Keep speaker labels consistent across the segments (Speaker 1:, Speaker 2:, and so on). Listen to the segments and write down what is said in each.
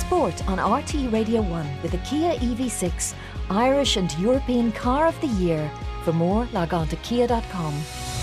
Speaker 1: sport on RT Radio 1 with the Kia EV6, Irish and European Car of the Year. For more, log on to kia.com.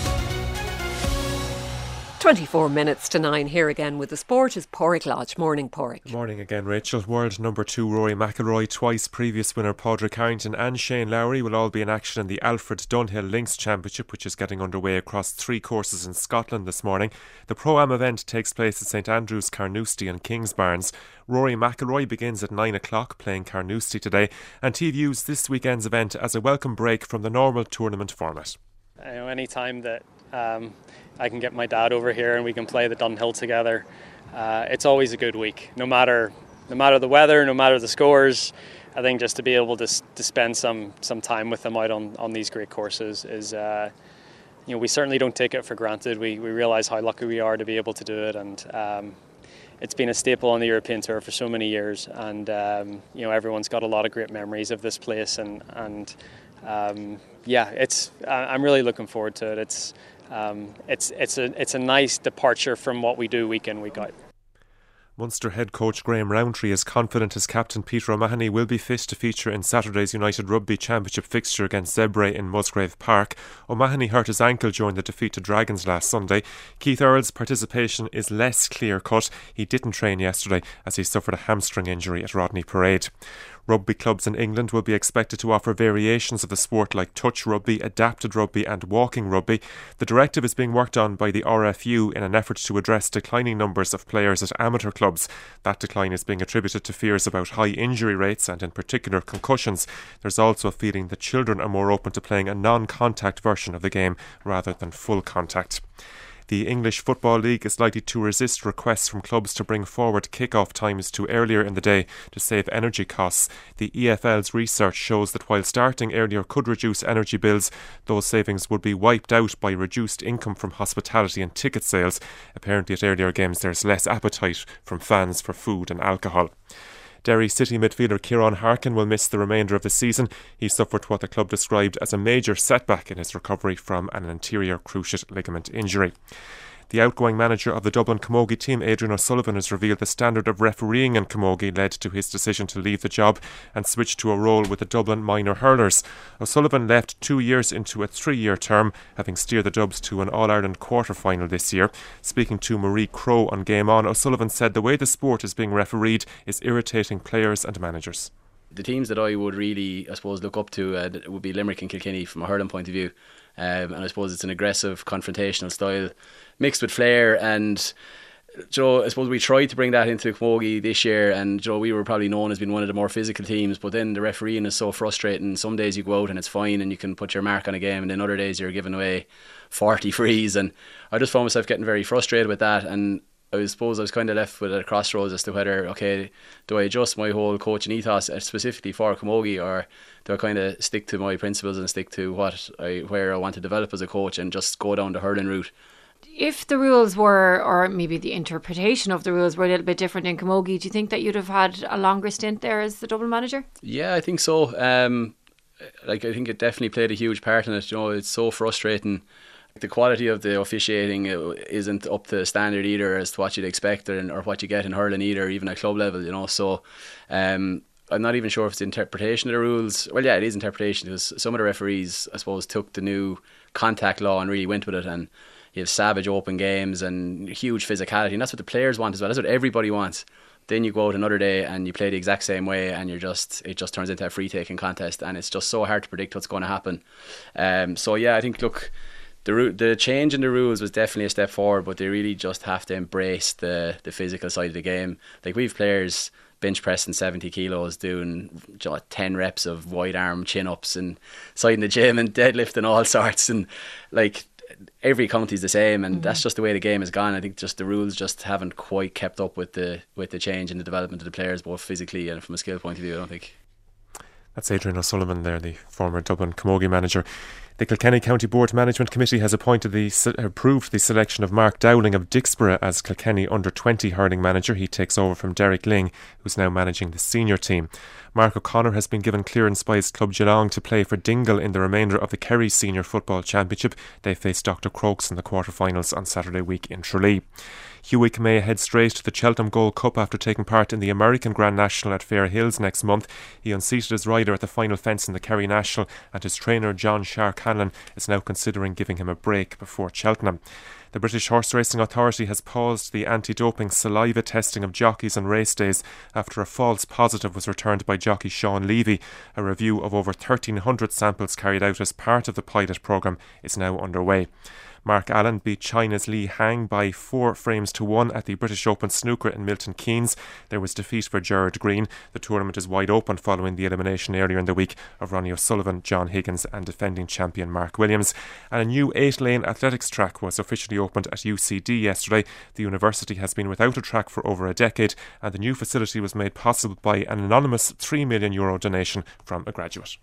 Speaker 2: 24 minutes to 9 here again with the sport is Pádraig Lodge. Morning, Pádraig.
Speaker 3: Morning again, Rachel. World number 2 Rory McIlroy, twice previous winner Padraig Harrington and Shane Lowry will all be in action in the Alfred Dunhill Links Championship, which is getting underway across 3 courses in Scotland this morning. The Pro-Am event takes place at St Andrews, Carnoustie and Kingsbarns. Rory McIlroy begins at 9 o'clock playing Carnoustie today, and he views this weekend's event as a welcome break from the normal tournament format.
Speaker 4: Any time that I can get my dad over here and we can play the Dunhill together, it's always a good week. No matter the weather, no matter the scores, I think just to be able to spend some time with them out on these great courses is, we certainly don't take it for granted. We realise how lucky we are to be able to do it, and it's been a staple on the European Tour for so many years, and everyone's got a lot of great memories of this place, and I'm really looking forward to it. It's a nice departure from what we do week in, week out.
Speaker 3: Munster head coach Graham Rowntree is confident his captain Peter O'Mahony will be fit to feature in Saturday's United Rugby Championship fixture against Zebre in Musgrave Park. O'Mahony hurt his ankle during the defeat to Dragons last Sunday. Keith Earl's participation is less clear-cut. He didn't train yesterday as he suffered a hamstring injury at Rodney Parade. Rugby clubs in England will be expected to offer variations of the sport like touch rugby, adapted rugby and walking rugby. The directive is being worked on by the RFU in an effort to address declining numbers of players at amateur clubs. That decline is being attributed to fears about high injury rates and in particular concussions. There's also a feeling that children are more open to playing a non-contact version of the game rather than full contact. The English Football League is likely to resist requests from clubs to bring forward kick-off times to earlier in the day to save energy costs. The EFL's research shows that while starting earlier could reduce energy bills, those savings would be wiped out by reduced income from hospitality and ticket sales. Apparently at earlier games there's less appetite from fans for food and alcohol. Derry City midfielder Kieran Harkin will miss the remainder of the season. He suffered what the club described as a major setback in his recovery from an anterior cruciate ligament injury. The outgoing manager of the Dublin Camogie team, Adrian O'Sullivan, has revealed the standard of refereeing in Camogie led to his decision to leave the job and switch to a role with the Dublin Minor Hurlers. O'Sullivan left 2 years into a 3-year term, having steered the Dubs to an All-Ireland quarter-final this year. Speaking to Marie Crowe on Game On, O'Sullivan said the way the sport is being refereed is irritating players and managers.
Speaker 5: The teams that I would really, look up to would be Limerick and Kilkenny from a hurling point of view. And I suppose it's an aggressive, confrontational style mixed with flair. And I suppose we tried to bring that into Camogie this year, and we were probably known as being one of the more physical teams, but then the refereeing is so frustrating. Some days you go out and it's fine and you can put your mark on a game, and then other days you're giving away 40 frees, and I just found myself getting very frustrated with that. And I suppose I was kind of left with a crossroads as to whether, do I adjust my whole coaching ethos specifically for Camogie, or do I kind of stick to my principles and stick to where I want to develop as a coach and just go down the hurling route?
Speaker 6: If the rules were, or maybe the interpretation of the rules were a little bit different in Camogie, do you think that you'd have had a longer stint there as the Dublin manager?
Speaker 5: Yeah, I think so. I think it definitely played a huge part in it. It's so frustrating. The quality of the officiating isn't up to standard either as to what you'd expect or what you get in hurling either, even at club level, So I'm not even sure if it's interpretation of the rules. Well, yeah, it is interpretation, because some of the referees, I suppose, took the new contact law and really went with it, and you have savage open games and huge physicality, and that's what the players want as well. That's what everybody wants. Then you go out another day and you play the exact same way, and it just turns into a free-taking contest, and it's just so hard to predict what's going to happen. I think, look, the change in the rules was definitely a step forward, but they really just have to embrace the physical side of the game. Like, we've players bench pressing 70 kilos, doing 10 reps of wide arm chin-ups and side in the gym and deadlifting all sorts, and every county's the same, and that's just the way the game has gone. I think just the rules just haven't quite kept up with the change in the development of the players, both physically and from a skill point of view, I don't think.
Speaker 3: That's Adrian O'Sullivan there, the former Dublin Camogie manager. The Kilkenny County Board Management Committee has approved the selection of Mark Dowling of Dixborough as Kilkenny under-20 hurling manager. He takes over from Derek Ling, who's now managing the senior team. Mark O'Connor has been given clearance by his club Geelong to play for Dingle in the remainder of the Kerry Senior Football Championship. They face Dr. Crokes in the quarter-finals on Saturday week in Tralee. Hewick may head straight to the Cheltenham Gold Cup after taking part in the American Grand National at Fair Hills next month. He unseated his rider at the final fence in the Kerry National, and his trainer John Shark-Hanlon is now considering giving him a break before Cheltenham. The British Horse Racing Authority has paused the anti-doping saliva testing of jockeys on race days after a false positive was returned by jockey Sean Levy. A review of over 1,300 samples carried out as part of the pilot programme is now underway. Mark Allen beat China's Li Hang by 4 frames to 1 at the British Open Snooker in Milton Keynes. There was defeat for Gerard Green. The tournament is wide open following the elimination earlier in the week of Ronnie O'Sullivan, John Higgins and defending champion Mark Williams. And a new 8-lane athletics track was officially opened at UCD yesterday. The university has been without a track for over a decade, and the new facility was made possible by an anonymous €3 million donation from a graduate.